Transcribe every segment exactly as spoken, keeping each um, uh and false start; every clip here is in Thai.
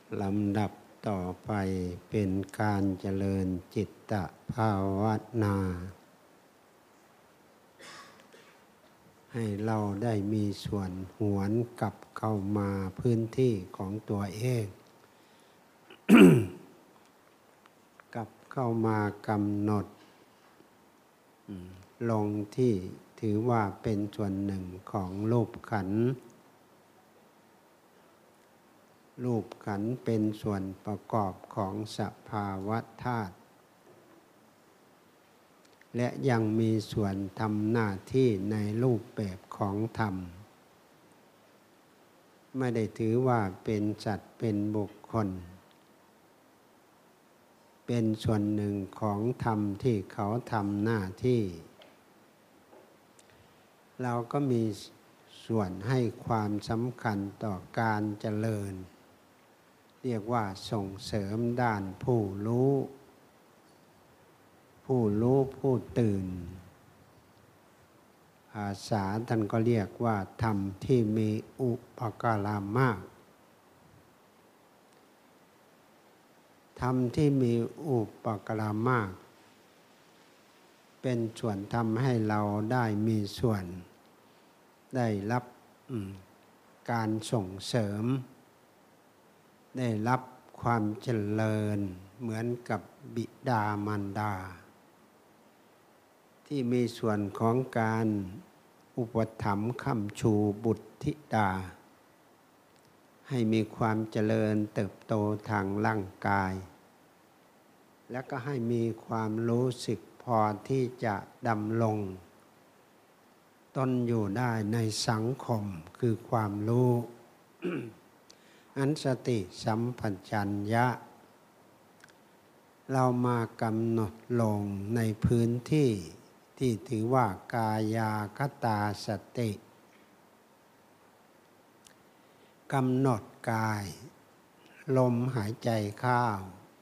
ลำดับต่อไปเป็นการเจริญจิตตภาวนาให้เราได้มีส่วนหวนกลับเข้ามาพื้นที่ของตัวเอง กลับเข้ามากำหนดลงที่ถือว่าเป็นส่วนหนึ่งของรูปขันธ์รูปขันธ์เป็นส่วนประกอบของสภาวะธาตุและยังมีส่วนทำหน้าที่ในรูปแบบของธรรมไม่ได้ถือว่าเป็นสัตว์เป็นบุคคลเป็นส่วนหนึ่งของธรรมที่เขาทำหน้าที่เราก็มีส่วนให้ความสำคัญต่อการเจริญเรียกว่าส่งเสริมด้านผู้รู้ผู้รู้ผู้ตื่นภาษาท่านก็เรียกว่าธรรมที่มีอุปการะมากธรรมที่มีอุปการะมากเป็นส่วนทำให้เราได้มีส่วนได้รับการส่งเสริมได้รับความเจริญเหมือนกับบิดามารดาที่มีส่วนของการอุปถัมภ์ค้ำชูบุตรธิดาให้มีความเจริญเติบโตทางร่างกายและก็ให้มีความรู้สึกพอที่จะดำรงตนอยู่ได้ในสังคมคือความรู้ อันสติสัมปชัญญะเรามากำหนดลงในพื้นที่ที่ถือว่ากายาคตาสติกำหนดกายลมหายใจเข้า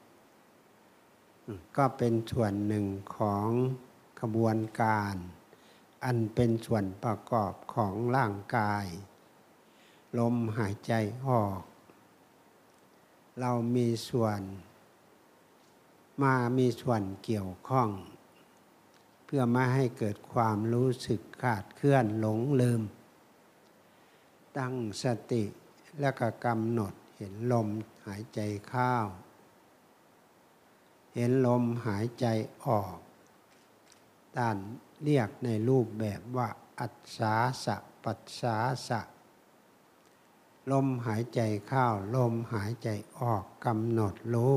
ก็เป็นส่วนหนึ่งของกระบวนการอันเป็นส่วนประกอบของร่างกายลมหายใจออกเรามีส่วนมามีส่วนเกี่ยวข้องเพื่อไม่ให้เกิดความรู้สึกคลาดเคลื่อนหลงลืมตั้งสติแล้วก็กำหนดเห็นลมหายใจเข้าเห็นลมหายใจออกท่านเรียกในรูปแบบว่าอัศสาสะปัสสาสะลมหายใจเข้าลมหายใจออกกำหนดรู้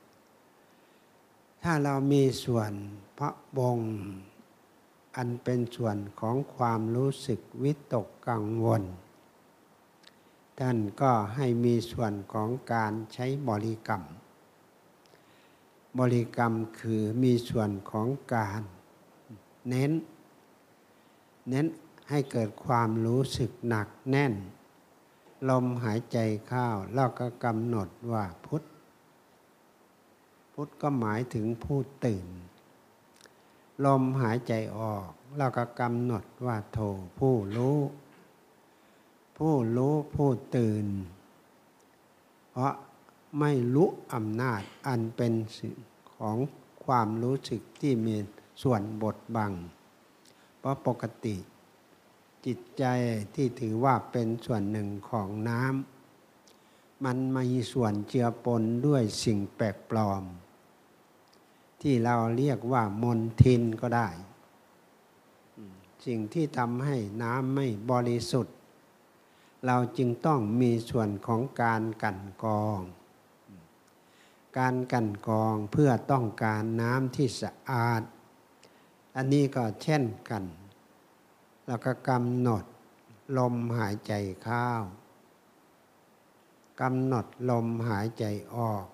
ถ้าเรามีส่วนพระบงอันเป็นส่วนของความรู้สึกวิตกกังวลท่านก็ให้มีส่วนของการใช้บริกรรมบริกรรมคือมีส่วนของการเน้นเน้นให้เกิดความรู้สึกหนักแน่นลมหายใจเข้าแล้วก็กำหนดว่าพุทธพุทธก็หมายถึงผู้ตื่นลมหายใจออกแล้วก็กำหนดว่าโธผู้รู้ผู้รู้ผู้ตื่นเพราะไม่รู้อำนาจอันเป็นสิ่งของความรู้สึกที่มีส่วนบดบังเพราะปกติจิตใจที่ถือว่าเป็นส่วนหนึ่งของน้ำมันมีส่วนเจือปนด้วยสิ่งแปลกปลอมที่เราเรียกว่ามลทินก็ได้สิ่งที่ทำให้น้ำไม่บริสุทธิ์เราจึงต้องมีส่วนของการกลั่นกรองการกลั่นกรองเพื่อต้องการน้ำที่สะอาดอันนี้ก็เช่นกันแล้วก็กำหนดลมหายใจเข้ากำหนดลมหายใจออก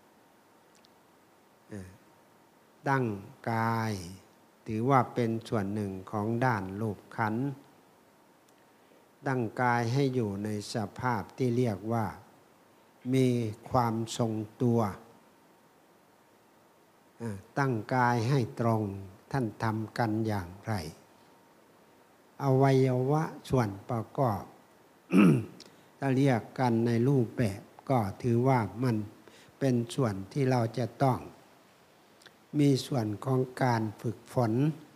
ตั้งกายถือว่าเป็นส่วนหนึ่งของด้านรูปขันธ์ตั้งกายให้อยู่ในสภาพที่เรียกว่ามีความทรงตัวตั้งกายให้ตรงท่านทำกันอย่างไรอวัยวะส่วนประกอบ ถ้าเรียกกันในรูปแบบก็ถือว่ามันเป็นส่วนที่เราจะต้องมีส่วนของการฝึกฝน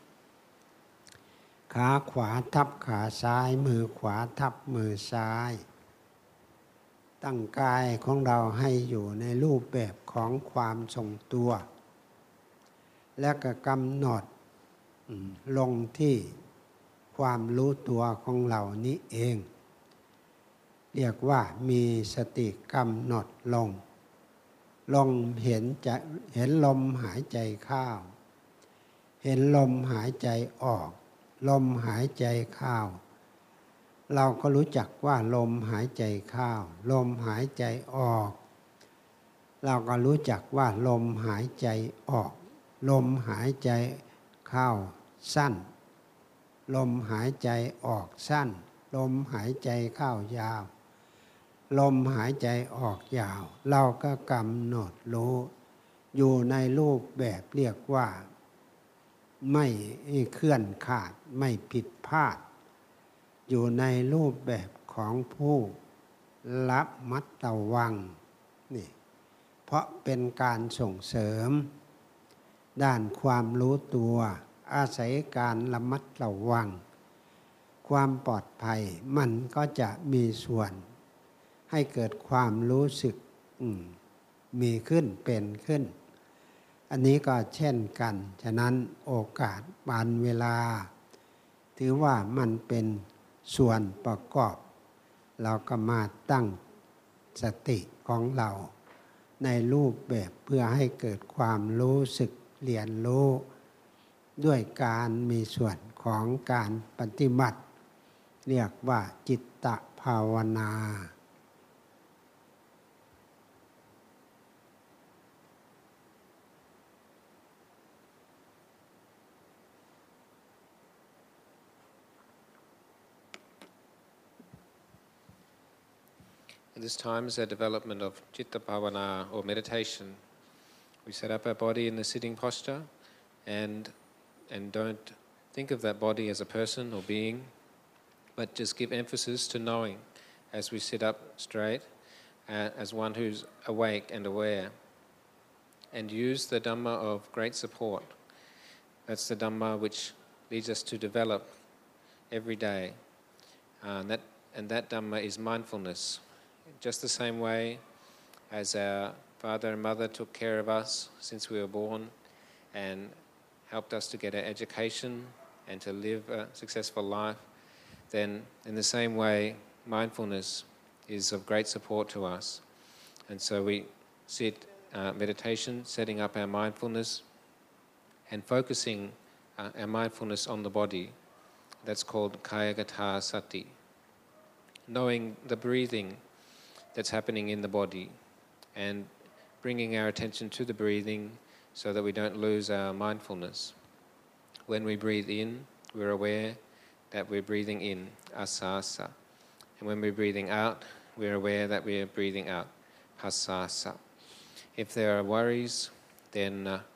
ขาขวาทับขาซ้ายมือขวาทับมือซ้ายตั้งกายของเราให้อยู่ในรูปแบบของความทรงตัวและก็กำหนดลงที่ความรู้ตัวของเรานี้เองเรียกว่ามีสติกำหนดลงลงเห็นจะเห็นลมหายใจเข้าเห็นลมหายใจออกลมหายใจเข้าเราก็รู้จักว่าลมหายใจเข้าลมหายใจออกเราก็รู้จักว่าลมหายใจออกลมหายใจเข้าสั้นลมหายใจออกสั้นลมหายใจเข้ายาวลมหายใจออกยาวเราก็กำหนดรู้อยู่ในรูปแบบเรียกว่าไม่เคลื่อนขาดไม่ผิดพลาดอยู่ในรูปแบบของผู้รับมัดระวังนี่เพราะเป็นการส่งเสริมด้านความรู้ตัวอาศัยการระมัดระวังความปลอดภัยมันก็จะมีส่วนให้เกิดความรู้สึกมีขึ้นเป็นขึ้นอันนี้ก็เช่นกันฉะนั้นโอกาสบานเวลาถือว่ามันเป็นส่วนประกอบเราก็มาตั้งสติของเราในรูปแบบเพื่อให้เกิดความรู้สึกเรียนรู้ด้วยการมีส่วนของการปฏิบัติเรียกว่าจิตตภาวนา This time is a development of Chitta Bhavana or meditation. We set up our body in the sitting posture and and don't think of that body as a person or being, but just give emphasis to knowing as we sit up straight uh, as one who's awake and aware, and use the Dhamma of great support. That's the Dhamma which leads us to develop every day. Uh, and, that, and that Dhamma is mindfulness. Just the same way as our father and mother took care of us since we were born and helped us to get an education and to live a successful life, then in the same way, mindfulness is of great support to us. And so we sit uh, meditation, setting up our mindfulness and focusing uh, our mindfulness on the body. That's called Kayagata Sati. Knowing the breathing that's happening in the body and bringing our attention to the breathing so that we don't lose our mindfulness. When we breathe in, we're aware that we're breathing in, asasa. And when we're breathing out, we're aware that we're breathing out, pasasa. If there are worries, then uh,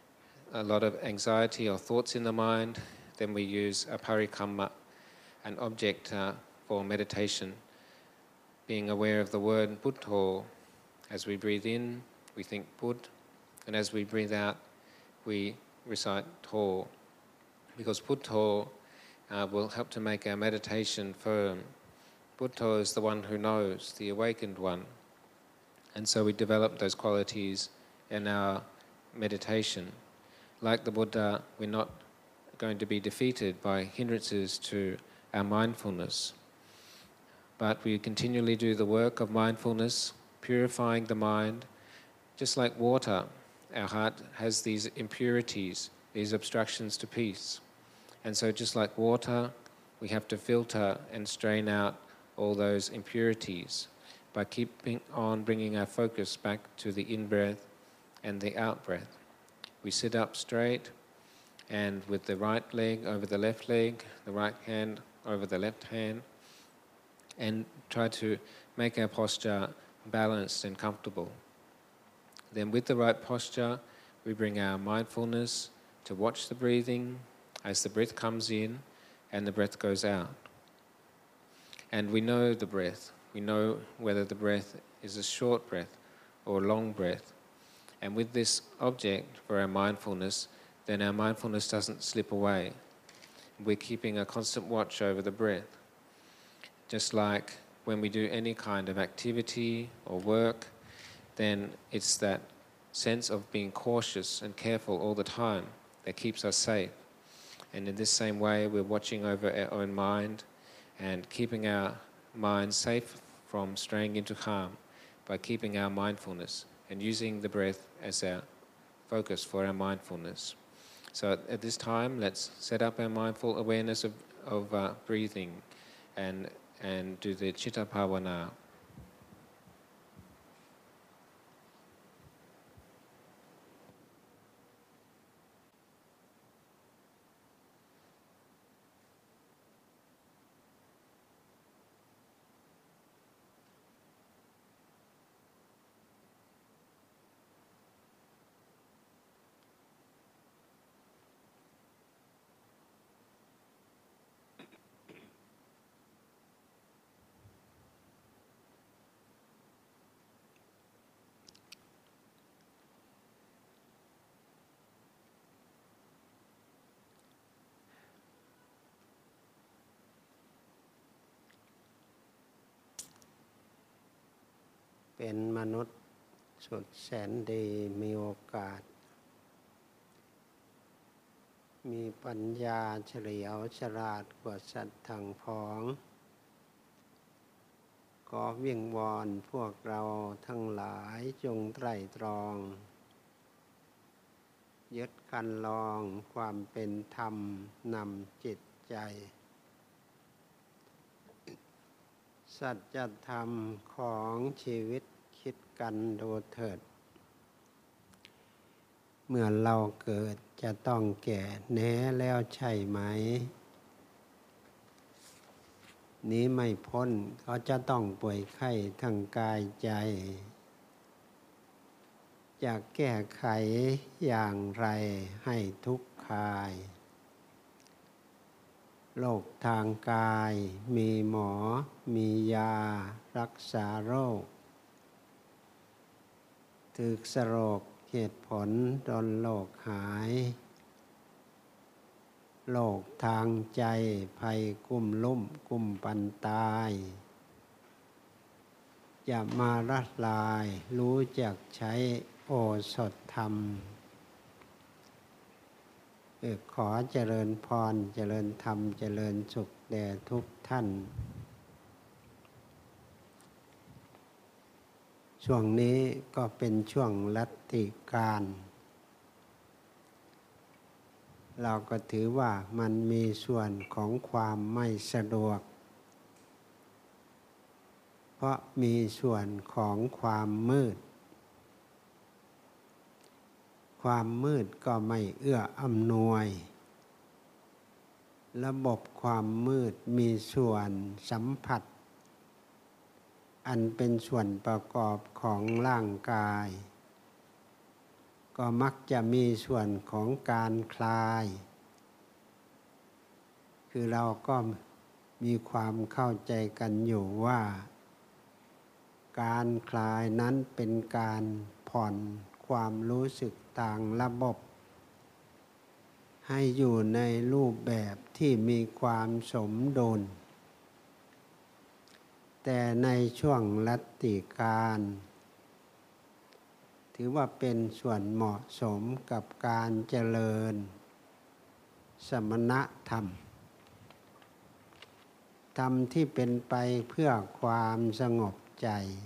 a lot of anxiety or thoughts in the mind, then we use a parikamma, an object uh, for meditation, being aware of the word Buddho. As we breathe in, we think Bud, and as we breathe out, we recite Tho, because Buddho uh, will help to make our meditation firm. Buddho is the one who knows, the awakened one, and so we develop those qualities in our meditation. Like the Buddha, we're not going to be defeated by hindrances to our mindfulness, but we continually do the work of mindfulness, purifying the mind. Just like water, our heart has these impurities, these obstructions to peace. And so just like water, we have to filter and strain out all those impurities by keeping on bringing our focus back to the in-breath and the out-breath. We sit up straight and with the right leg over the left leg, the right hand over the left hand, and try to make our posture balanced and comfortable. Then with the right posture, we bring our mindfulness to watch the breathing as the breath comes in and the breath goes out. And we know the breath. We know whether the breath is a short breath or a long breath. And with this object for our mindfulness, then our mindfulness doesn't slip away. We're keeping a constant watch over the breath. Just like when we do any kind of activity or work, then it's that sense of being cautious and careful all the time that keeps us safe. And in this same way, we're watching over our own mind and keeping our mind safe from straying into harm by keeping our mindfulness and using the breath as our focus for our mindfulness. So at this time, let's set up our mindful awareness of, of uh, breathing and, and do the Chitta Bhavana. เป็นมนุษย์สุดแสนดีมีโอกาสมีปัญญาเฉลียวฉลาดกว่าสัตว์ทั้งพ้องก็วิงวอนพวกเราทั้งหลายจงไตร่ตรองยึดคันลองความเป็นธรรมนำจิตใจสัจธรรมของชีวิตคิดกันดูเถิดเมื่อเราเกิดจะต้องแก่แน่แล้วใช่ไหมนี้ไม่พ้นเขาจะต้องป่วยไข้ทางกายใจจะแก้ไขอย่างไรให้ทุกข์คลายโรคทางกายมีหมอมียารักษาโรคถึกสโรคเหตุผลดลโรคหายโรคทางใจภัยกุ้มลุ่มกุ้มปันตายอย่ามาละลายรู้จักใช้โอสถธรรมขอเจริญพรเจริญธรรมเจริญสุขแด่ทุกท่านช่วงนี้ก็เป็นช่วงลัทธิการเราก็ถือว่ามันมีส่วนของความไม่สะดวกเพราะมีส่วนของความมืดความมืดก็ไม่เอื้ออำนวยระบบความมืดมีส่วนสัมผัสอันเป็นส่วนประกอบของร่างกายก็มักจะมีส่วนของการคลายคือเราก็มีความเข้าใจกันอยู่ว่าการคลายนั้นเป็นการผ่อนความรู้สึกต่างระบบให้อยู่ในรูปแบบที่มีความสมดุลแต่ในช่วงลัทธิการถือว่าเป็นส่วนเหมาะสมกับการเจริญสมณธรรมธรรมที่เป็นไปเพื่อความสงบใจ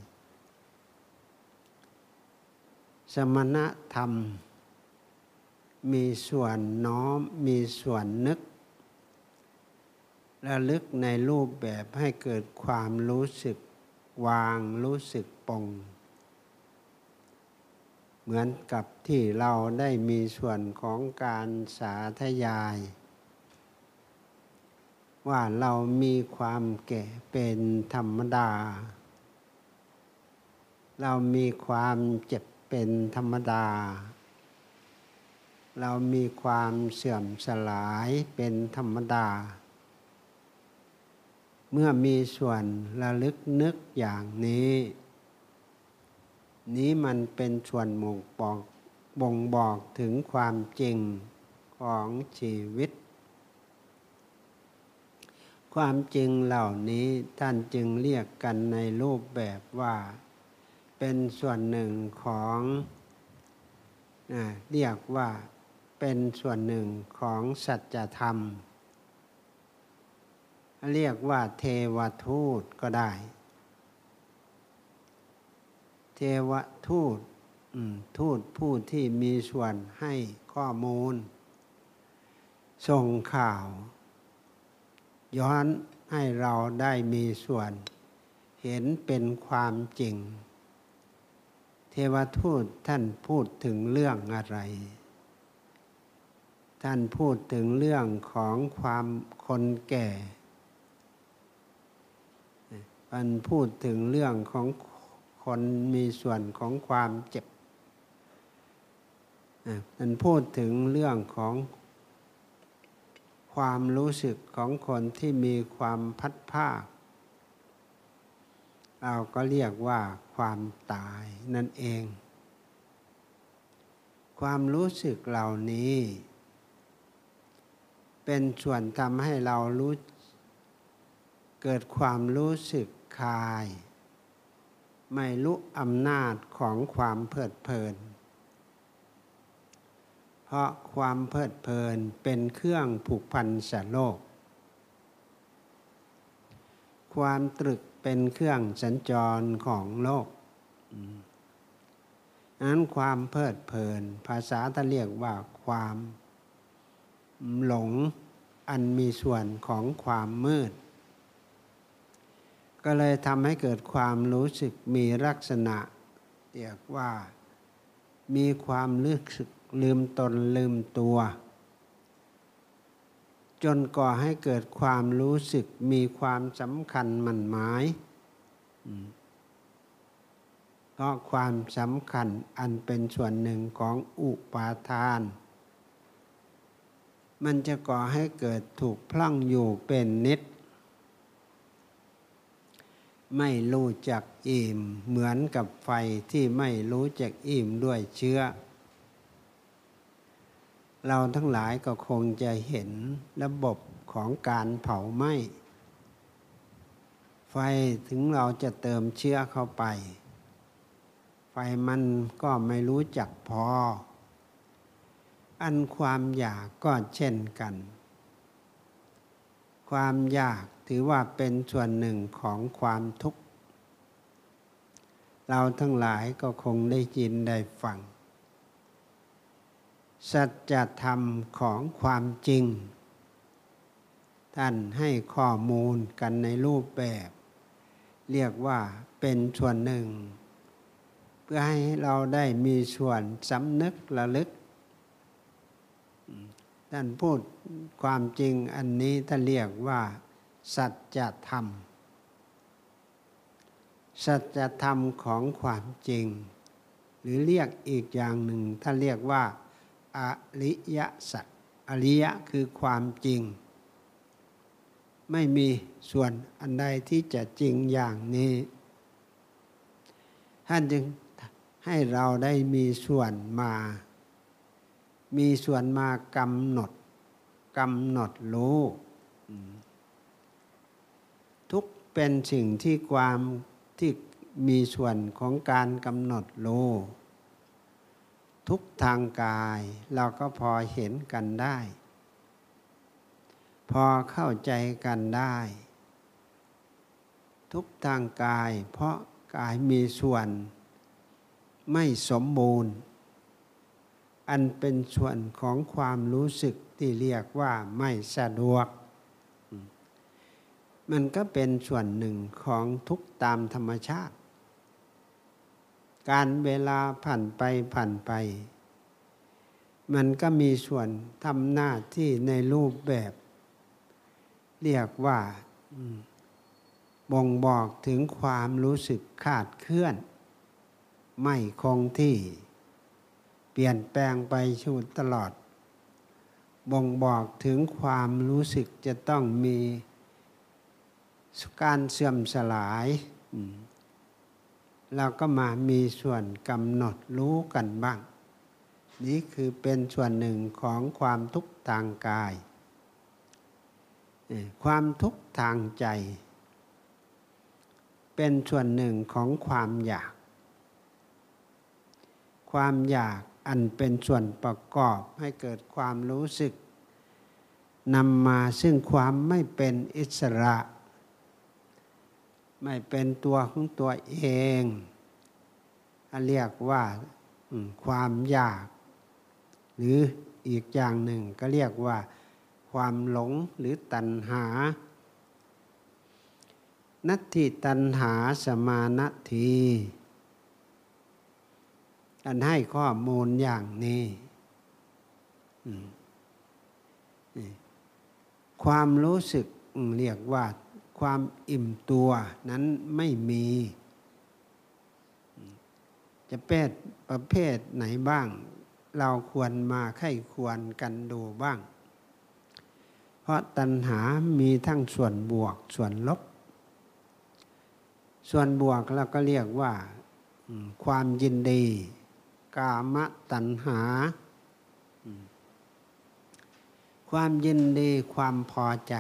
สมณธรรมมีส่วนน้อมมีส่วนนึกระลึกในรูปแบบให้เกิดความรู้สึกวางรู้สึกปลงเหมือนกับที่เราได้มีส่วนของการสาธยายว่าเรามีความแก่เป็นธรรมดาเรามีความเจ็บเป็นธรรมดาเรามีความเสื่อมสลายเป็นธรรมดาเมื่อมีส่วนระลึกนึกอย่างนี้นี้มันเป็นส่วนบ่งบอกบ่งบอกถึงความจริงของชีวิตความจริงเหล่านี้ท่านจึงเรียกกันในรูปแบบว่าเป็นส่วนหนึ่งของนะเรียกว่าเป็นส่วนหนึ่งของสัจธรรมเรียกว่าเทวทูตก็ได้เทวทูตทูตผู้ที่มีส่วนให้ข้อมูลส่งข่าวย้อนให้เราได้มีส่วนเห็นเป็นความจริงเทวทูตท่านพูดถึงเรื่องอะไรท่านพูดถึงเรื่องของความคนแก่ท่านพูดถึงเรื่องของคนมีส่วนของความเจ็บท่านพูดถึงเรื่องของความรู้สึกของคนที่มีความพัดภาคเราก็เรียกว่าความตายนั่นเองความรู้สึกเหล่านี้เป็นส่วนทำให้เรารู้เกิดความรู้สึกคลายไม่รู้อำนาจของความเพลิดเพลินเพราะความเพลิดเพลินเป็นเครื่องผูกพันสัตว์โลกความตรึกเป็นเครื่องสัญจรของโลกนั้นความเพลิดเพลินภาษาท่านเรียกว่าความหลงอันมีส่วนของความมืดก็เลยทำให้เกิดความรู้สึกมีลักษณะเรียกว่ามีความรู้สึกลืมตนลืมตัวจนก่อให้เกิดความรู้สึกมีความสำคัญหมั่นหมายเพราะความสำคัญอันเป็นส่วนหนึ่งของอุปาทานมันจะก่อให้เกิดถูกพลั้งอยู่เป็นนิดไม่รู้จักอิ่มเหมือนกับไฟที่ไม่รู้จักอิ่มด้วยเชื้อเราทั้งหลายก็คงจะเห็นระบบของการเผาไหม้ไฟถึงเราจะเติมเชื้อเข้าไปไฟมันก็ไม่รู้จักพออันความอยากก็เช่นกันความอยากถือว่าเป็นส่วนหนึ่งของความทุกข์เราทั้งหลายก็คงได้ยินได้ฟังสัจธรรมของความจริงท่านให้ข้อมูลกันในรูปแบบเรียกว่าเป็นส่วนหนึ่งเพื่อให้เราได้มีส่วนสำนึกระลึกท่านพูดความจริงอันนี้ท่านเรียกว่าสัจธรรมสัจธรรมของความจริงหรือเรียกอีกอย่างหนึ่งท่านเรียกว่าอริยสัจอริยะคือความจริงไม่มีส่วนอันใดที่จะจริงอย่างนี้ท่านจึงให้เราได้มีส่วนมามีส่วนมากำหนดกำหนดรู้ทุกเป็นสิ่งที่ความที่มีส่วนของการกำหนดรู้ทุกทางกายเราก็พอเห็นกันได้พอเข้าใจกันได้ทุกทางกายเพราะกายมีส่วนไม่สมบูรณ์อันเป็นส่วนของความรู้สึกที่เรียกว่าไม่สะดวกมันก็เป็นส่วนหนึ่งของทุกตามธรรมชาติการเวลาผ่านไปผ่านไปมันก็มีส่วนทำหน้าที่ในรูปแบบเรียกว่าบ่งบอกถึงความรู้สึกขาดเคลื่อนไม่คงที่เปลี่ยนแปลงไปอยู่ตลอดบ่งบอกถึงความรู้สึกจะต้องมีการเสื่อมสลายเราก็มามีส่วนกำหนดรู้กันบ้างนี่คือเป็นส่วนหนึ่งของความทุกข์ทางกายความทุกข์ทางใจเป็นส่วนหนึ่งของความอยากความอยากอันเป็นส่วนประกอบให้เกิดความรู้สึกนำมาซึ่งความไม่เป็นอิสระไม่เป็นตัวของตัวเองเรียกว่าความอยากหรืออีกอย่างหนึ่งก็เรียกว่าความหลงหรือตัณหานัตถิตัณหาสมานัตถีท่านให้ข้อมูลอย่างนี้ความรู้สึกเรียกว่าความอิ่มตัวนั้นไม่มีจะเป็นประเภทไหนบ้างเราควรมาไข้ควรกันดูบ้างเพราะตัณหามีทั้งส่วนบวกส่วนลบส่วนบวกเราก็เรียกว่าความยินดีกามตัณหาความยินดีความพอใจ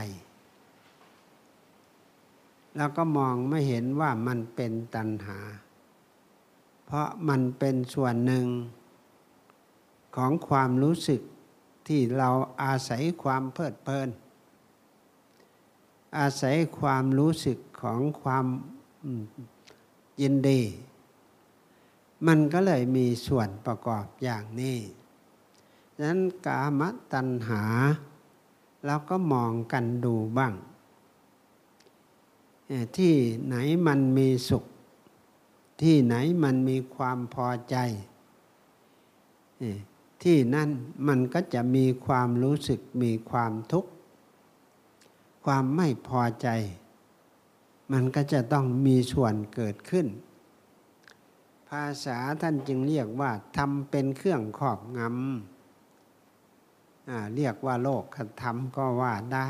เราก็มองไม่เห็นว่ามันเป็นตัณหาเพราะมันเป็นส่วนหนึ่งของความรู้สึกที่เราอาศัยความเพลิดเพลินอาศัยความรู้สึกของความยินดีมันก็เลยมีส่วนประกอบอย่างนี้ฉะนั้นกามตัณหาเราก็มองกันดูบ้างที่ไหนมันมีสุขที่ไหนมันมีความพอใจที่นั่นมันก็จะมีความรู้สึกมีความทุกข์ความไม่พอใจมันก็จะต้องมีส่วนเกิดขึ้นภาษาท่านจึงเรียกว่าทำเป็นเครื่องครอบงำเรียกว่าโลกธรรมก็ว่าได้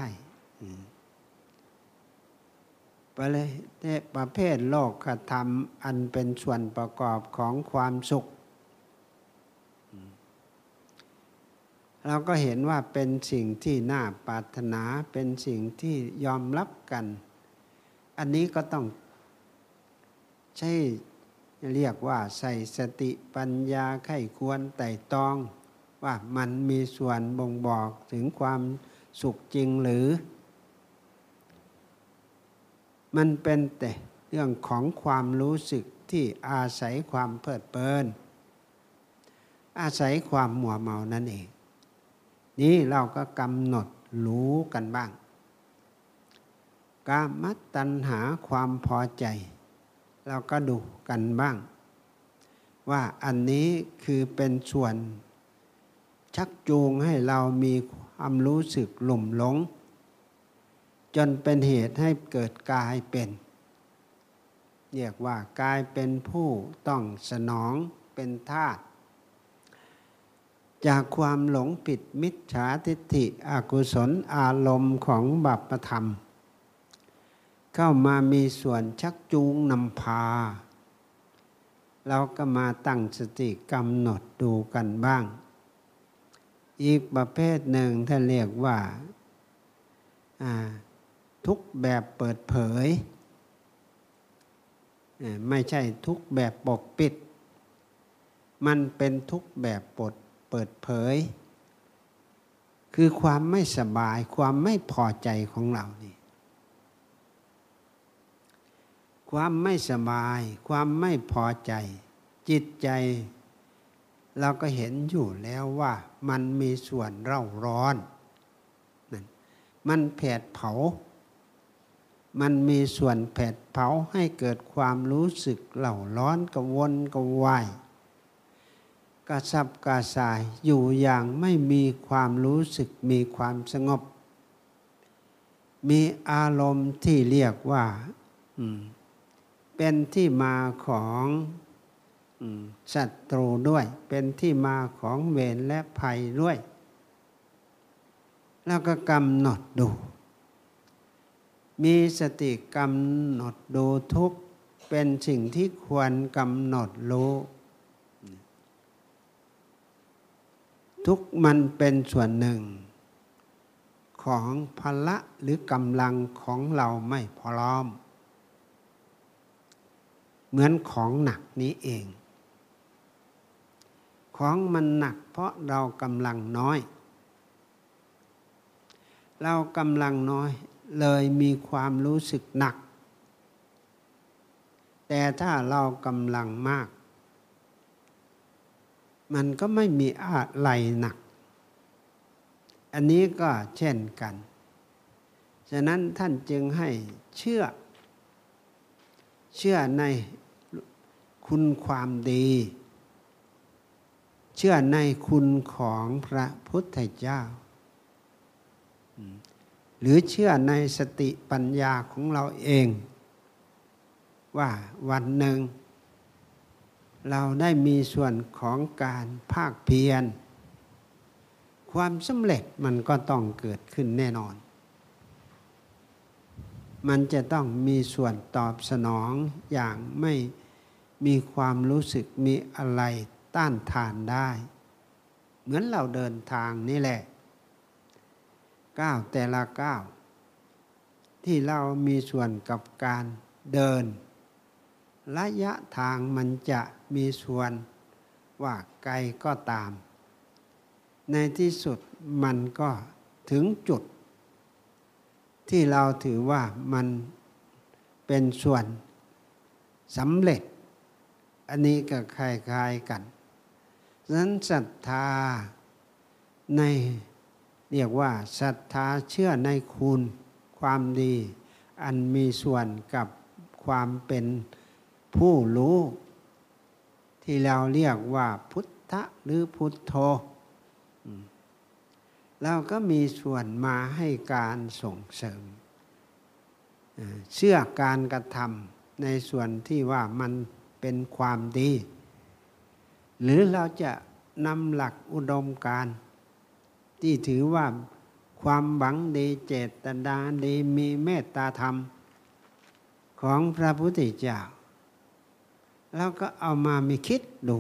ไปเลยประเภทโลกธรรมอันเป็นส่วนประกอบของความสุขเราก็เห็นว่าเป็นสิ่งที่น่าปรารถนาเป็นสิ่งที่ยอมรับกันอันนี้ก็ต้องใช้เรียกว่าใส่สติปัญญาไข้ควรไต่ตรองว่ามันมีส่วนบ่งบอกถึงความสุขจริงหรือมันเป็นแต่เรื่องของความรู้สึกที่อาศัยความเพลิดเพลินอาศัยความมัวเมานั่นเองนี้เราก็กำหนดรู้กันบ้างกามตัณหาความพอใจเราก็ดูกันบ้างว่าอันนี้คือเป็นส่วนชักจูงให้เรามีความรู้สึกหลุ่มหลงจนเป็นเหตุให้เกิดกายเป็นเรียกว่ากายเป็นผู้ต้องสนองเป็นทาสจากความหลงผิดมิจฉาทิฏฐิอกุศลอารมณ์ของบาปธรรมเข้ามามีส่วนชักจูงนำพาเราก็มาตั้งสติกำหนดดูกันบ้างอีกประเภทหนึ่งท่านเรียกว่าทุกข์แบบเปิดเผยไม่ใช่ทุกข์แบบปกปิดมันเป็นทุกข์แบบปดเปิดเผยคือความไม่สบายความไม่พอใจของเรานี่ความไม่สบายความไม่พอใจจิตใจเราก็เห็นอยู่แล้วว่ามันมีส่วนเร่าร้อนนั่นมันแผดเผามันมีส่วนแผดเผาให้เกิดความรู้สึกเร่าร้อนกระวนกระวายกระสับกระส่ายอยู่อย่างไม่มีความรู้สึกมีความสงบมีอารมณ์ที่เรียกว่าเป็นที่มาของศัตรูด้วยเป็นที่มาของเวรและภัยด้วยแล้วก็กำหนดดูมีสติกำหนดดูทุกข์เป็นสิ่งที่ควรกำหนดรู้ทุกข์มันเป็นส่วนหนึ่งของพละหรือกำลังของเราไม่พร้อมเหมือนของหนักนี้เองของมันหนักเพราะเรากำลังน้อยเรากำลังน้อยเลยมีความรู้สึกหนักแต่ถ้าเรากำลังมากมันก็ไม่มีอะไรหนักอันนี้ก็เช่นกันฉะนั้นท่านจึงให้เชื่อเชื่อในคุณความดีเชื่อในคุณของพระพุทธเจ้าหรือเชื่อในสติปัญญาของเราเองว่าวันหนึ่งเราได้มีส่วนของการภาคเพียรความสำเร็จมันก็ต้องเกิดขึ้นแน่นอนมันจะต้องมีส่วนตอบสนองอย่างไม่มีความรู้สึกมีอะไรต้านทานได้เหมือนเราเดินทางนี่แหละก้าวแต่ละก้าวที่เรามีส่วนกับการเดินระยะทางมันจะมีส่วนว่าไกลก็ตามในที่สุดมันก็ถึงจุดที่เราถือว่ามันเป็นส่วนสำเร็จอันนี้ก็คล้ายๆกันฉะนั้นศรัทธาในเรียกว่าศรัทธาเชื่อในคุณความดีอันมีส่วนกับความเป็นผู้รู้ที่เราเรียกว่าพุทธะหรือพุทโธเราก็มีส่วนมาให้การส่งเสริมเชื่อการกระทำในส่วนที่ว่ามันเป็นความดีหรือเราจะนำหลักอุดมการณ์ที่ถือว่าความหวังดีเจตนาดีมีเมตตาธรรมของพระพุทธเจ้าแล้วก็เอามามีคิดดู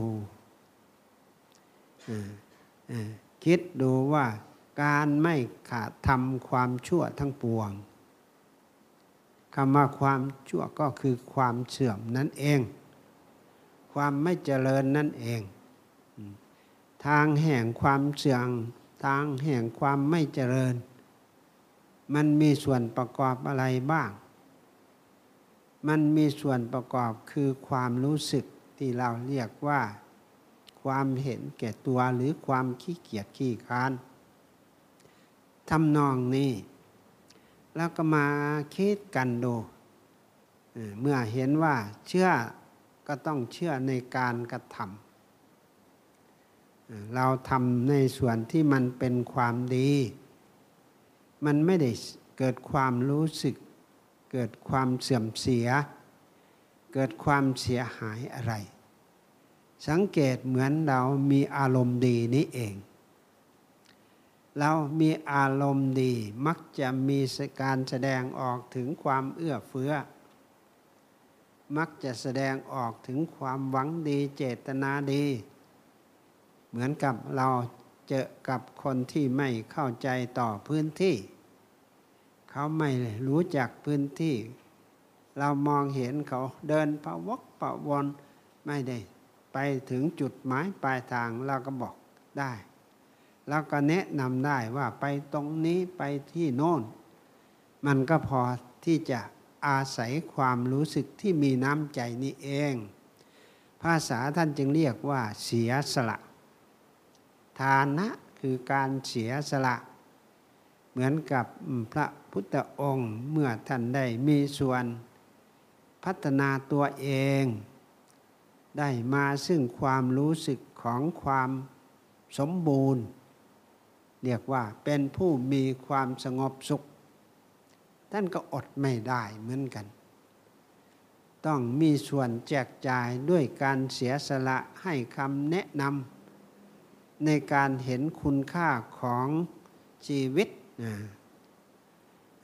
คิดดูว่าการไม่ขาดทำความชั่วทั้งปวงคำว่าความชั่วก็คือความเสื่อมนั่นเองความไม่เจริญนั่นเองทางแห่งความเสื่อมทางแห่งความไม่เจริญมันมีส่วนประกอบอะไรบ้างมันมีส่วนประกอบคือความรู้สึกที่เราเรียกว่าความเห็นแก่ตัวหรือความขี้เกียจขี้คร้านทำนองนี้แล้วก็มาคิดกันดูเมื่อเห็นว่าเชื่อก็ต้องเชื่อในการกระทำเราทำในส่วนที่มันเป็นความดีมันไม่ได้เกิดความรู้สึกเกิดความเสื่อมเสียเกิดความเสียหายอะไรสังเกตเหมือนเรามีอารมณ์ดีนี้เองเรามีอารมณ์ดีมักจะมีการแสดงออกถึงความเอื้อเฟื้อมักจะแสดงออกถึงความหวังดีเจตนาดีเหมือนกับเราเจอกับคนที่ไม่เข้าใจต่อพื้นที่เขาไม่รู้จักพื้นที่เรามองเห็นเขาเดินพะวกพะวนไม่ได้ไปถึงจุดหมายปลายทางเราก็บอกได้เราก็แนะนำได้ว่าไปตรงนี้ไปที่โน่นมันก็พอที่จะอาศัยความรู้สึกที่มีน้ำใจนี้เองภาษาท่านจึงเรียกว่าเสียสละทานะคือการเสียสละเหมือนกับพระพุทธองค์เมื่อท่านได้มีส่วนพัฒนาตัวเองได้มาซึ่งความรู้สึกของความสมบูรณ์เรียกว่าเป็นผู้มีความสงบสุขท่านก็อดไม่ได้เหมือนกันต้องมีส่วนแจกจ่ายด้วยการเสียสละให้คำแนะนำในการเห็นคุณค่าของชีวิต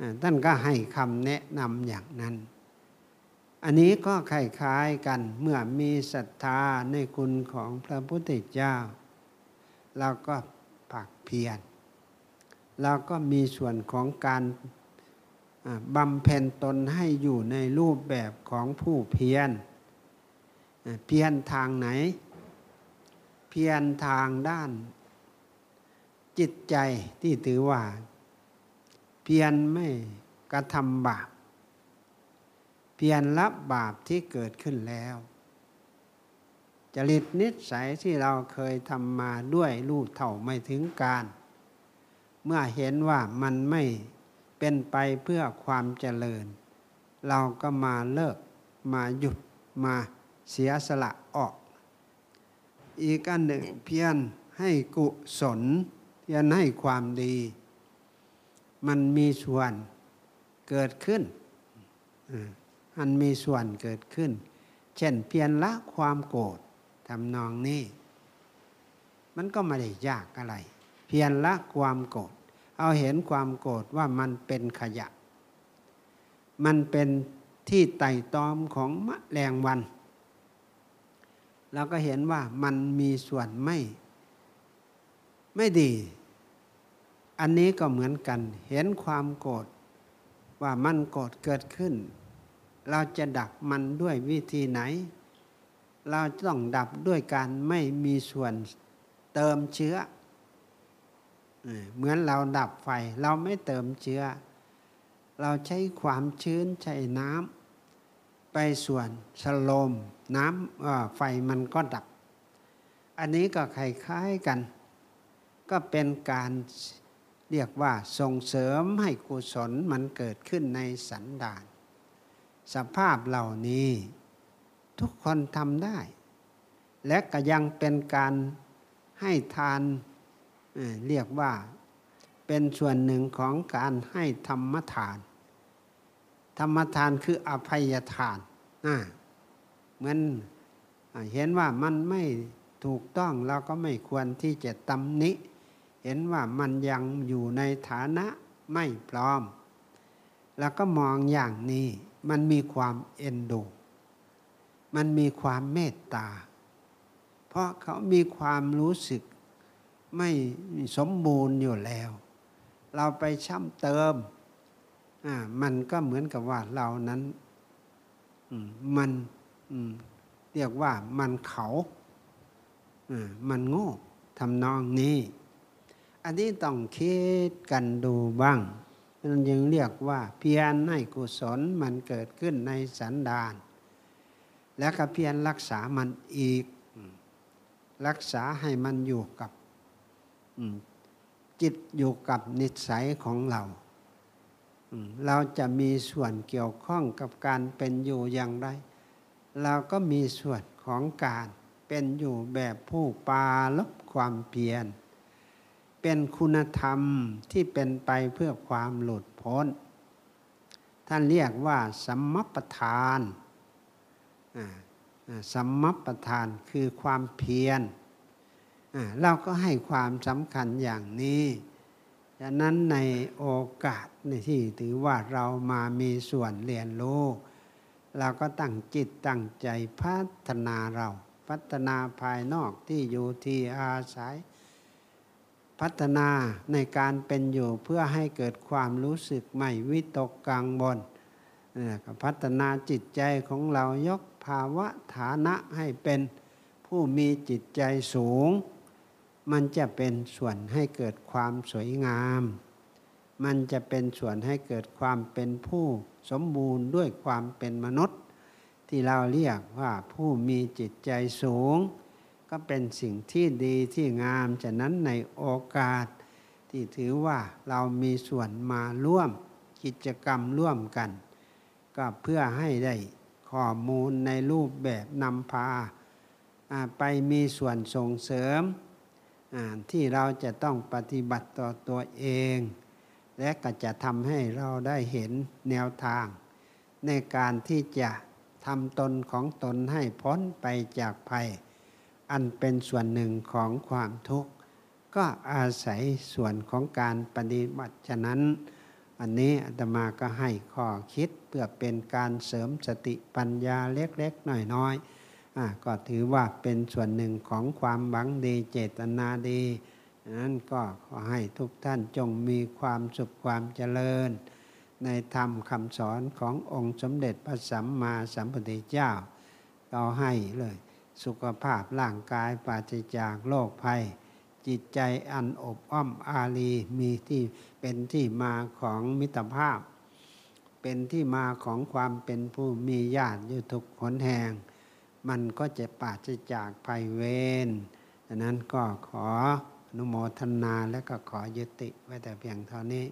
ท่านก็ให้คำแนะนำอย่างนั้นอันนี้ก็คล้ายๆกันเมื่อมีศรัทธาในคุณของพระพุทธเจ้าเราก็ภาคเพียรเราก็มีส่วนของการบำเพ็ญตนให้อยู่ในรูปแบบของผู้เพียรเพียรทางไหนเพียรทางด้านจิตใจที่ถือว่าเพียรไม่กระทำบาปเพียรละบาปที่เกิดขึ้นแล้วจริตนิสัยที่เราเคยทำมาด้วยรู้เท่าไม่ถึงการเมื่อเห็นว่ามันไม่เป็นไปเพื่อความเจริญเราก็มาเลิกมาหยุดมาเสียสละออกอีกอันหนึ่งเพียรให้กุศลเพียรให้ความดีมันมีส่วนเกิดขึ้นมันมีส่วนเกิดขึ้นเช่นเพียรละความโกรธทำนองนี้มันก็ไม่ได้ยากอะไรเพียรละความโกรธเอาเห็นความโกรธว่ามันเป็นขยะมันเป็นที่ไต่ตอมของแมลงวันเราก็เห็นว่ามันมีส่วนไม่ไม่ดีอันนี้ก็เหมือนกันเห็นความโกรธว่ามันโกรธเกิดขึ้นเราจะดับมันด้วยวิธีไหนเราต้องดับด้วยการไม่มีส่วนเติมเชื้อเหมือนเราดับไฟเราไม่เติมเชื้อเราใช้ความชื้นใช้น้ำไปส่วนสโลมน้ำไฟมันก็ดับอันนี้ก็คล้ายๆกันก็เป็นการเรียกว่าส่งเสริมให้กุศลมันเกิดขึ้นในสันดานสภาพเหล่านี้ทุกคนทำได้และก็ยังเป็นการให้ทานเอ่อเรียกว่าเป็นส่วนหนึ่งของการให้ธรรมทานธรรมทานคืออภัยทานนะเหมือนเห็นว่ามันไม่ถูกต้องเราก็ไม่ควรที่จะตำหนิเห็นว่ามันยังอยู่ในฐานะไม่พร้อมแล้วก็มองอย่างนี้มันมีความเอ็นดูมันมีความเมตตาเพราะเขามีความรู้สึกไม่สมบูรณ์อยู่แล้วเราไปช่ำเติมอ่ามันก็เหมือนกับว่าเรานั้นมันเรียกว่ามันเขาอ่ามันโง่ทำนองนี้อันนี้ต้องคิดกันดูบ้างมันยังเรียกว่าเพียรให้กุศลมันเกิดขึ้นในสันดานแล้วก็เพียรรักษามันอีกรักษาให้มันอยู่กับจิตอยู่กับนิสัยของเราเราจะมีส่วนเกี่ยวข้องกับการเป็นอยู่อย่างไรเราก็มีส่วนของการเป็นอยู่แบบผู้ปราลบความเพียรเป็นคุณธรรมที่เป็นไปเพื่อความหลุดพ้นท่านเรียกว่าสัมมัปปทานสัมมัปปทานคือความเพียรเราก็ให้ความสำคัญอย่างนี้ฉะนั้นในโอกาสในที่ถือว่าเรามามีส่วนเรียนรู้เราก็ตั้งจิตตั้งใจพัฒนาเราพัฒนาภายนอกที่อยู่ที่อาศัยพัฒนาในการเป็นอยู่เพื่อให้เกิดความรู้สึกไม่วิตกกังวลพัฒนาจิตใจของเรายกภาวะฐานะให้เป็นผู้มีจิตใจสูงมันจะเป็นส่วนให้เกิดความสวยงามมันจะเป็นส่วนให้เกิดความเป็นผู้สมบูรณ์ด้วยความเป็นมนุษย์ที่เราเรียกว่าผู้มีจิตใจสูงก็เป็นสิ่งที่ดีที่งามฉะนั้นในโอกาสที่ถือว่าเรามีส่วนมาร่วมกิจกรรมร่วมกันก็เพื่อให้ได้ข้อมูลในรูปแบบนำพาไปมีส่วนส่งเสริมที่เราจะต้องปฏิบัติต่อตัวเองและก็จะทำให้เราได้เห็นแนวทางในการที่จะทำตนของตนให้พ้นไปจากภัยอันเป็นส่วนหนึ่งของความทุกข์ก็อาศัยส่วนของการปฏิบัติฉะนั้นอันนี้อาตมาก็ให้ข้อคิดเพื่อเป็นการเสริมสติปัญญาเล็กๆน้อยๆอ่ะก็ถือว่าเป็นส่วนหนึ่งของความหวังดีเจตนาดีนั้นก็ขอให้ทุกท่านจงมีความสุขความเจริญในธรรมคำสอนขององค์สมเด็จพระสัมมาสัมพุทธเจ้าเราให้เลยสุขภาพร่างกายปราศจากโรคภัยจิตใจอันอบอ้อมอารีมีที่เป็นที่มาของมิตรภาพเป็นที่มาของความเป็นผู้มีญาติอยู่ทุกหนแห่งมันก็จะปราศจากภัยเวรดังนั้นก็ขออนุโมทนาและก็ขอยุติไว้แต่เพียงเท่านี้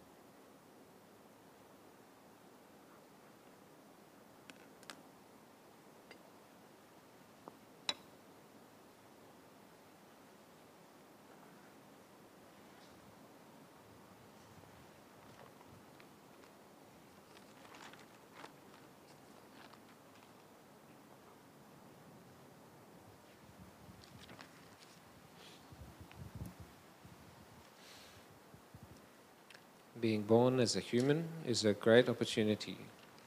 Being born as a human is a great opportunity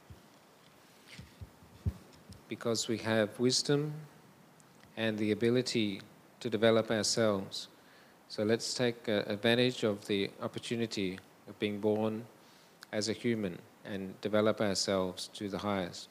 because we have wisdom and the ability to develop ourselves. So let's take uh, advantage of the opportunity of being born as a human and develop ourselves to the highest.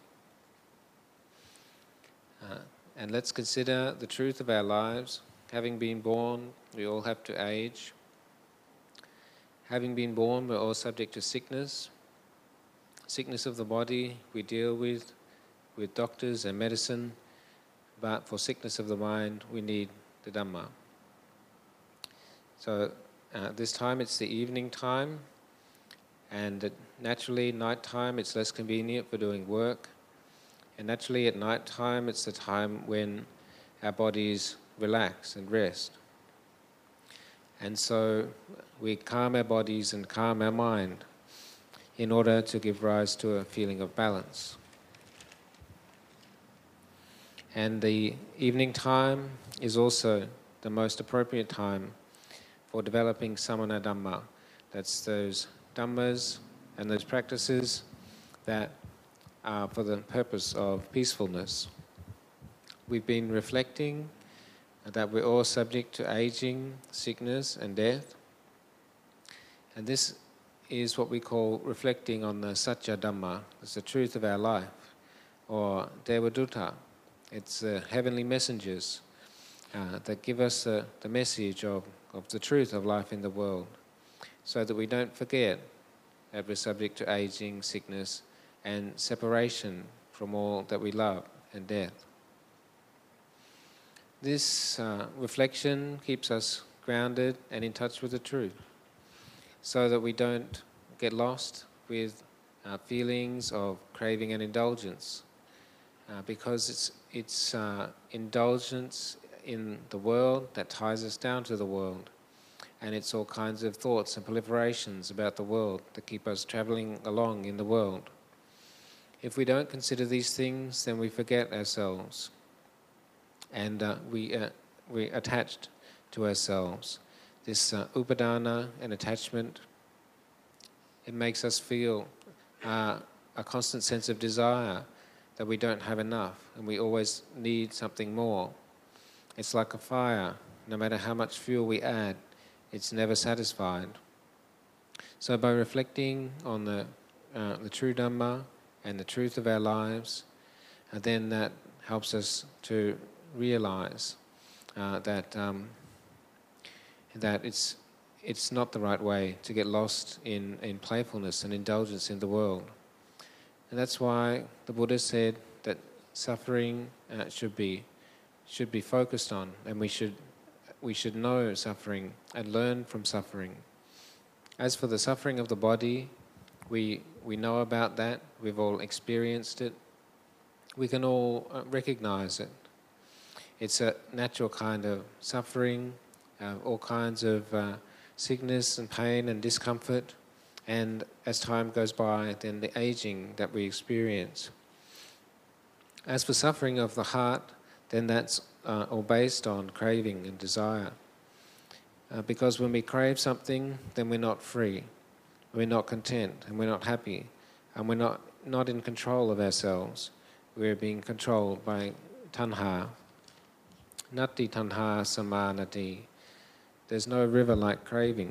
Uh, and let's consider the truth of our lives. Having been born, we all have to age. Having been born, we're all subject to sickness. Sickness of the body we deal with, with doctors and medicine, but for sickness of the mind, we need the Dhamma. So uh, this time it's the evening time, and uh, naturally night time it's less convenient for doing work, and naturally at night time it's the time when our bodies relax and rest. And so we calm our bodies and calm our mind in order to give rise to a feeling of balance. And the evening time is also the most appropriate time for developing samana dhamma. That's those dhammas and those practices that are for the purpose of peacefulness. We've been reflecting that we're all subject to aging, sickness and death. And this is what we call reflecting on the Satya Dhamma. It's the truth of our life, or Devaduta. It's the heavenly messengers uh, that give us uh, the message of, of the truth of life in the world, so that we don't forget that we're subject to aging, sickness and separation from all that we love and death. This uh, reflection keeps us grounded and in touch with the truth, so that we don't get lost with uh, feelings of craving and indulgence, uh, because it's, it's uh, indulgence in the world that ties us down to the world, and it's all kinds of thoughts and proliferations about the world that keep us travelling along in the world. If we don't consider these things, then we forget ourselves, and uh, we uh, we attached to ourselves. This uh, upadana and attachment, it makes us feel uh, a constant sense of desire that we don't have enough and we always need something more. It's like a fire. No matter how much fuel we add, it's never satisfied. So by reflecting on the, uh, the true Dhamma and the truth of our lives, uh, then that helps us to realize uh, that um, that it's it's not the right way to get lost in, in playfulness and indulgence in the world. And that's why the Buddha said that suffering uh, should be should be focused on, and we should we should know suffering and learn from suffering. As for the suffering of the body, we we know about that. We've all experienced it. We can all uh, recognize it. It's a natural kind of suffering, uh, all kinds of uh, sickness and pain and discomfort, and as time goes by, then the aging that we experience. As for suffering of the heart, then that's uh, all based on craving and desire. Uh, because when we crave something, then we're not free. we're not content, and we're not happy, and we're not, not in control of ourselves. We're being controlled by tanha. Nati tanha samanati. There's no river like craving.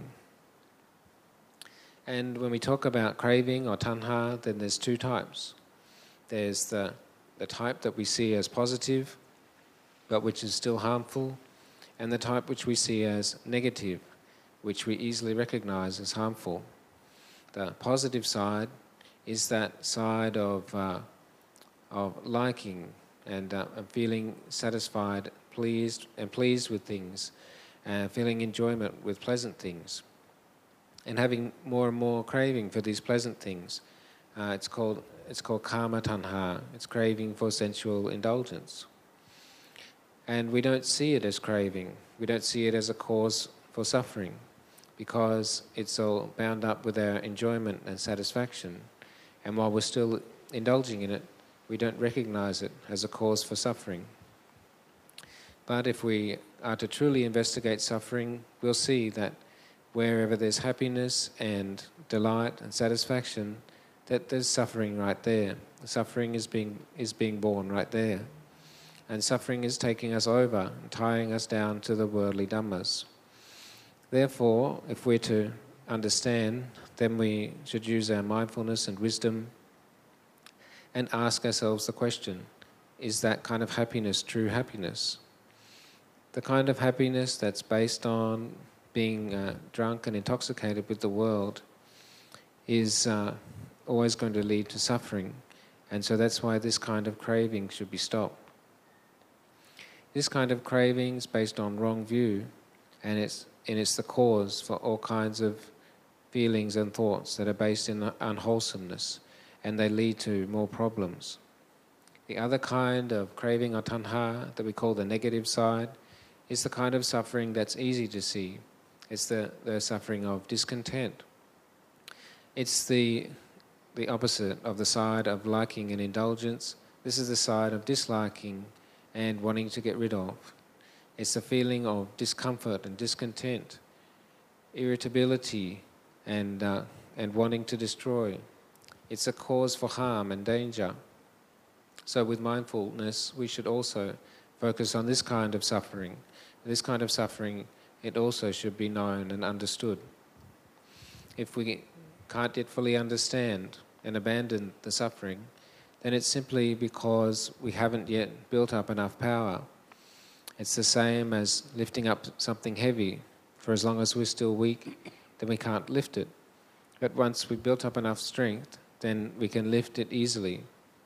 And when we talk about craving or tanha, then there's two types. There's the, the type that we see as positive, but which is still harmful, and the type which we see as negative, which we easily recognize as harmful. The positive side is that side of, uh, of liking and uh, feeling satisfied, pleased, and pleased with things, and feeling enjoyment with pleasant things, and having more and more craving for these pleasant things. Uh, it's called it's called kama tanha. It's craving for sensual indulgence. And we don't see it as craving. We don't see it as a cause for suffering, because it's all bound up with our enjoyment and satisfaction. And while we're still indulging in it, we don't recognize it as a cause for suffering. But if we are to truly investigate suffering, we'll see that wherever there's happiness and delight and satisfaction, that there's suffering right there. Suffering is being is being born right there. And suffering is taking us over and tying us down to the worldly dhammas. Therefore, if we're to understand, then we should use our mindfulness and wisdom and ask ourselves the question, is that kind of happiness true happiness? The kind of happiness that's based on being uh, drunk and intoxicated with the world is uh, always going to lead to suffering. And so that's why this kind of craving should be stopped. This kind of craving is based on wrong view, and it's, and it's the cause for all kinds of feelings and thoughts that are based in unwholesomeness, and they lead to more problems. The other kind of craving or tanha that we call the negative side is the kind of suffering that's easy to see. It's the, the suffering of discontent. It's the, the opposite of the side of liking and indulgence. This is the side of disliking and wanting to get rid of. It's the feeling of discomfort and discontent, irritability and, uh, and wanting to destroy. It's a cause for harm and danger. So with mindfulness, we should also focus on this kind of suffering. This kind of suffering, it also should be known and understood. If we can't yet fully understand and abandon the suffering, then it's simply because we haven't yet built up enough power. It's the same as lifting up something heavy. For as long as we're still weak, then we can't lift it. But once we've built up enough strength, then we can lift it easily.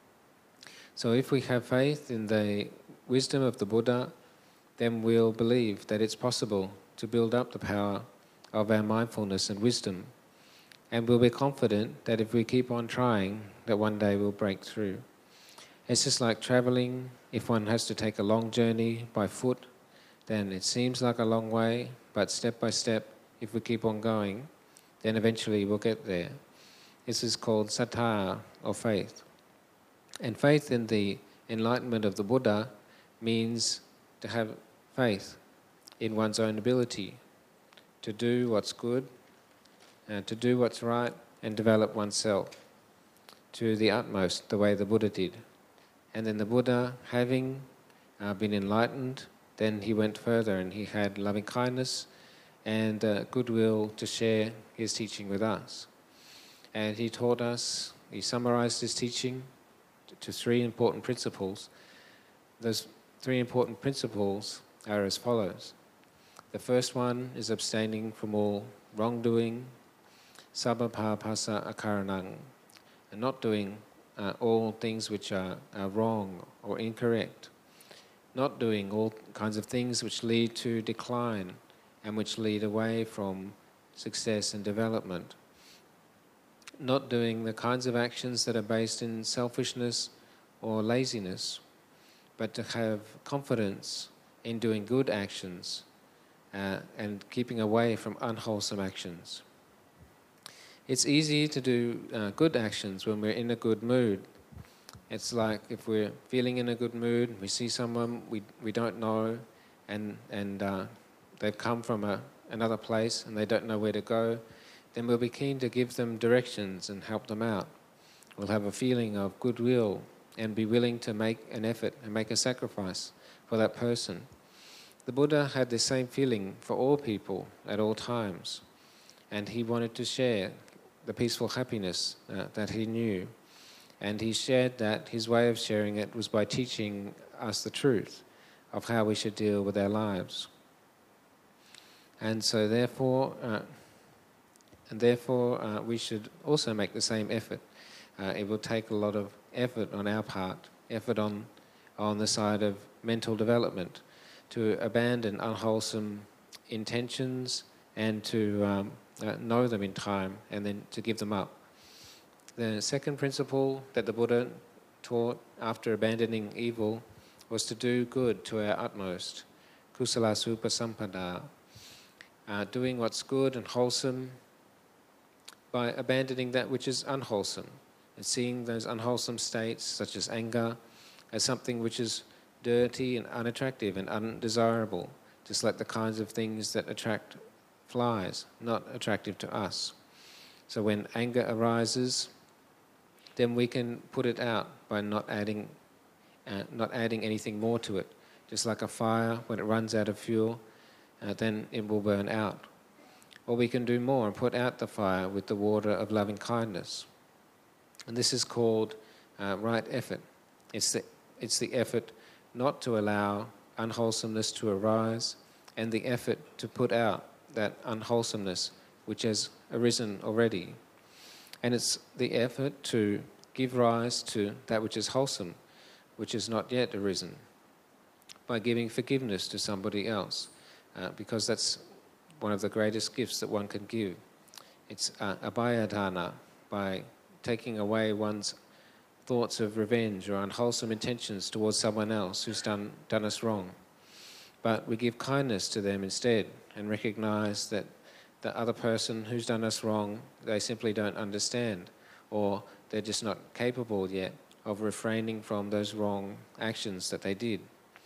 So if we have faith in the wisdom of the Buddha, then we'll believe that it's possible to build up the power of our mindfulness and wisdom. And we'll be confident that if we keep on trying, that one day we'll break through. It's just like travelling. If one has to take a long journey by foot, then it seems like a long way, but step by step, if we keep on going, then eventually we'll get there. This is called sattha, or faith. And faith in the enlightenment of the Buddha means to have faith in one's own ability to do what's good, uh, to do what's right, and develop oneself to the utmost, the way the Buddha did. And then the Buddha, having uh, been enlightened, then he went further and he had loving kindness and uh, goodwill to share his teaching with us. And he taught us, he summarized his teaching to, to three important principles. Those three important principles are as follows. The first one is abstaining from all wrongdoing, sabapapasa akaranang, and not doing uh, all things which are, are wrong or incorrect, not doing all kinds of things which lead to decline and which lead away from success and development, not doing the kinds of actions that are based in selfishness or laziness, but to have confidence in doing good actions uh, and keeping away from unwholesome actions. It's easy to do uh, good actions when we're in a good mood. It's like if we're feeling in a good mood, we see someone we, we don't know and, and uh, they've come from a, another place and they don't know where to go. then we'll be keen to give them directions and help them out. We'll have a feeling of goodwill and be willing to make an effort and make a sacrifice for that person. The Buddha had the same feeling for all people at all times, and he wanted to share the peaceful happiness uh, that he knew. And he shared that. His way of sharing it was by teaching us the truth of how we should deal with our lives. And so therefore, uh, and therefore uh, we should also make the same effort. Uh, it will take a lot of effort on our part, effort on, on the side of mental development, to abandon unwholesome intentions and to um, uh, know them in time and then to give them up. The second principle that the Buddha taught after abandoning evil was to do good to our utmost, kusala supasampada, uh, doing what's good and wholesome by abandoning that which is unwholesome and seeing those unwholesome states such as anger as something which is dirty and unattractive and undesirable, just like the kinds of things that attract flies, not attractive to us. So when anger arises, then we can put it out by not adding, uh, not adding anything more to it. Just like a fire, when it runs out of fuel, uh, then it will burn out. Or we can do more and put out the fire with the water of loving kindness. And this is called uh, right effort. It's the, it's the effort not to allow unwholesomeness to arise, and the effort to put out that unwholesomeness which has arisen already. And it's the effort to give rise to that which is wholesome, which has not yet arisen, by giving forgiveness to somebody else, uh, because that's one of the greatest gifts that one can give. It's uh, abhayadana, by taking away one's thoughts of revenge or unwholesome intentions towards someone else who's done, done us wrong. But we give kindness to them instead and recognize that the other person who's done us wrong, they simply don't understand, or they're just not capable yet of refraining from those wrong actions that they did.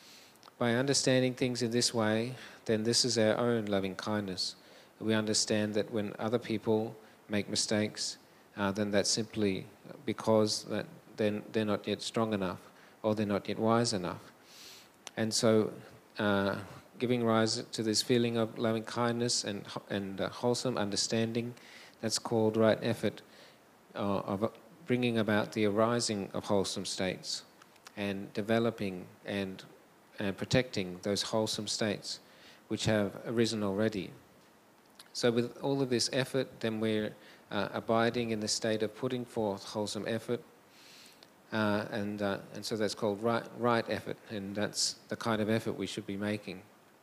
By understanding things in this way, then this is our own loving kindness. We understand that when other people make mistakes, uh, then that's simply because that then they're not yet strong enough, or they're not yet wise enough. And so uh, giving rise to this feeling of loving kindness and, and uh, wholesome understanding, that's called right effort uh, of bringing about the arising of wholesome states and developing and, and protecting those wholesome states which have arisen already. So with all of this effort, then we're uh, abiding in the state of putting forth wholesome effort. Uh, and, uh, and so that's called right, right effort, and that's the kind of effort we should be making.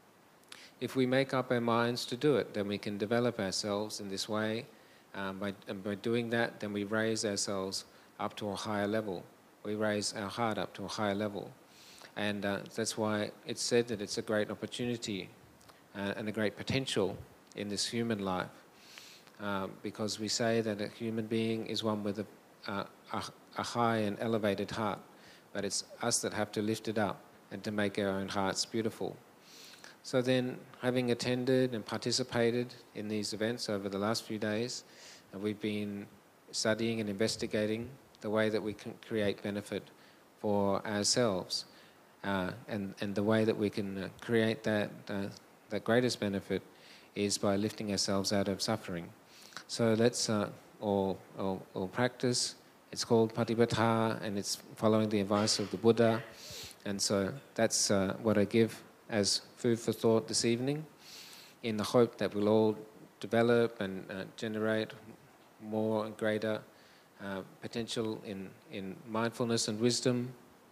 If we make up our minds to do it, then we can develop ourselves in this way. Um, by, and by doing that, then we raise ourselves up to a higher level. We raise our heart up to a higher level. And uh, that's why it's said that it's a great opportunity uh, and a great potential in this human life. Um, because we say that a human being is one with a, uh, a a high and elevated heart, but it's us that have to lift it up and to make our own hearts beautiful. So then, having attended and participated in these events over the last few days, uh, we've been studying and investigating the way that we can create benefit for ourselves, uh, and, and the way that we can uh, create that, uh, that greatest benefit is by lifting ourselves out of suffering. So let's uh, all, all, all practice. It's called Patipata, and it's following the advice of the Buddha. And so that's uh, what I give as food for thought this evening, in the hope that we'll all develop and uh, generate more and greater uh, potential in, in mindfulness and wisdom.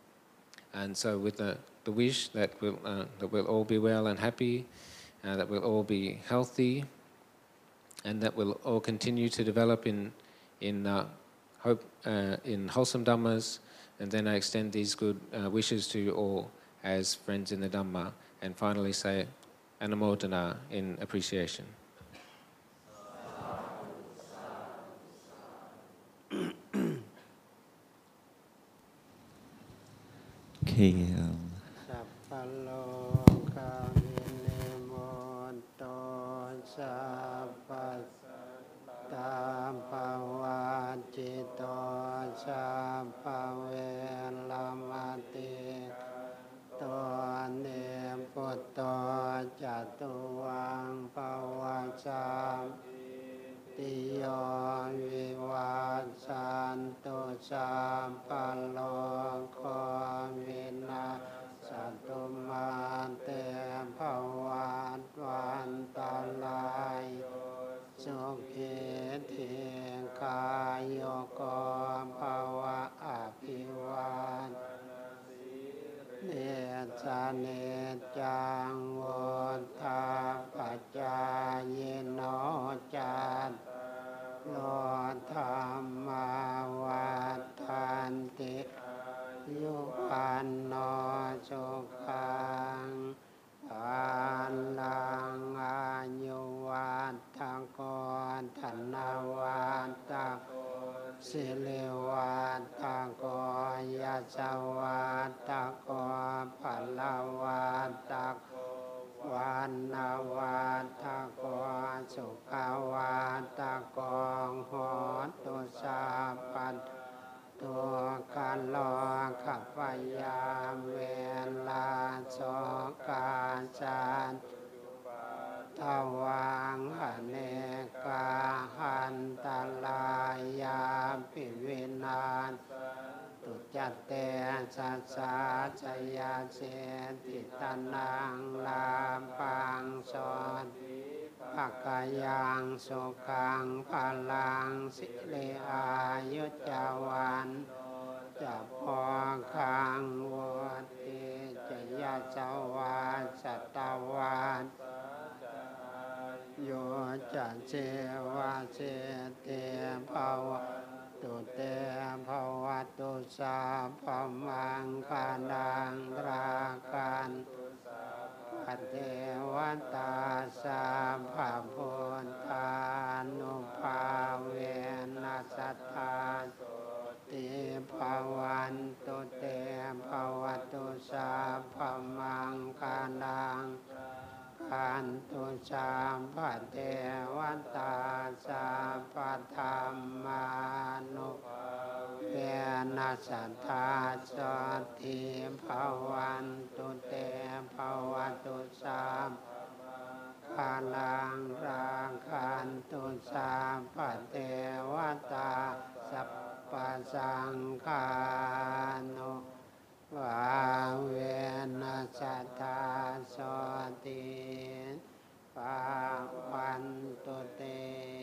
And so with the, the wish that we'll, uh, that we'll all be well and happy, uh, that we'll all be healthy, and that we'll all continue to develop in, in uh, hope uh, in wholesome Dhammas, and then I extend these good uh, wishes to you all as friends in the Dhamma, and finally say Anumodana in appreciation. Okay. Um, ชาปเวลมติตัวเนปุตโตจตุวังปวัชชาติโยวิวัชชันตุสัพพะโลกโควินาศตุมาเตภวัตวันตรายสุขิธิกายโยโกภวะอภิวันเนจาเนจังวุฒาปัจจายโนจัตโลธรรมาวัฏันติยุวันโนสุขังภาลังอายุวัฏโกธนาวัฏโกสิริวัฏโกยัสสวัฏโกภลวัฏโกวันนาวัฏโกสุขวัฏโกโหตุสัพพันตัวกันโลขับพยามเวลาโสกาจันทวังอเนกาหันตลายาปิวินาศตุจัตเตสัสสะชยาเสติตานังลาปังสอนภะกายังสุขังพลังสิริอายุจาวันจะพอคังวัติจยาสวัสสัตวันโยจะเจวะเจเตภวะตุเตภวะตุสัพพมังคานังรากันปัตเทวตาสัพพะพุทธานุภาเวนัสสัทธาติภวันตุเตภวะตุสัพพมังคานังขันตุสัพพะเทวตาสัพพะธัมมานุเวนัสสัทธาสติภวันตุเตภวะตุสัพพะลังรังขันตุสัพพะเทวตาสัพพะสังฆานุวาเวนัสสัทธาสติภวันตุเต